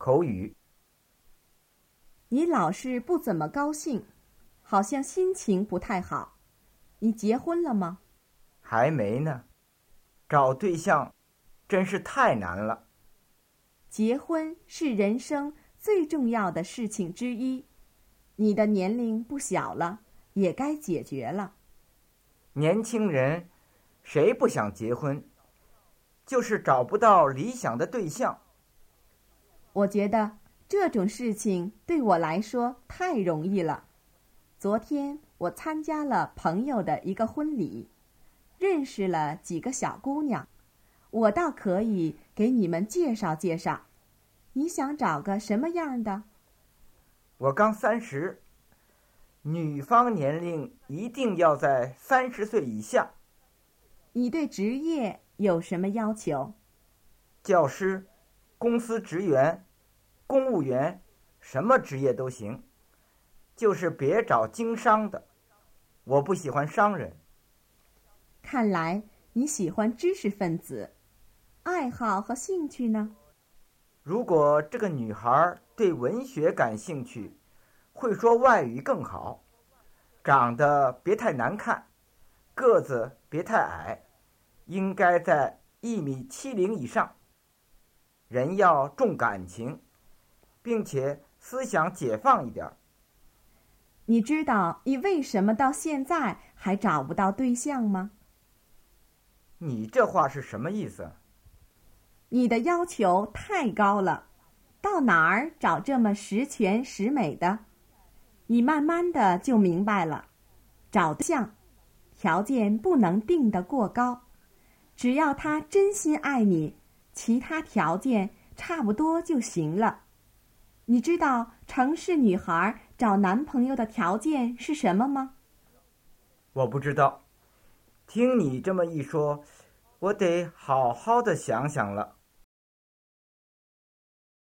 口语。 你老是不怎么高兴，好像心情不太好。你结婚了吗？ 还没呢，找对象真是太难了。 结婚是人生最重要的事情之一，你的年龄不小了，也该解决了。 年轻人谁不想结婚，就是找不到理想的对象。 我觉得这种事情对我来说太容易了。昨天我参加了朋友的一个婚礼，认识了几个小姑娘，我倒可以给你们介绍介绍。你想找个什么样的？ 我刚30，女方年龄一定要在30岁以下。 你对职业有什么要求？ 教师、公司职员、公务员，什么职业都行，就是别找经商的，我不喜欢商人。 看来你喜欢知识分子，爱好和兴趣呢？ 如果这个女孩对文学感兴趣，会说外语更好，长得别太难看，个子别太矮，应该在1.70米以上，人要重感情，并且思想解放一点。 你知道你为什么到现在还找不到对象吗？ 你这话是什么意思？ 你的要求太高了，到哪儿找这么十全十美的？你慢慢的就明白了，找对象，条件不能定得过高，只要他真心爱你，其他条件差不多就行了。你知道城市女孩找男朋友的条件是什么吗？ 我不知道，听你这么一说，我得好好的想想了。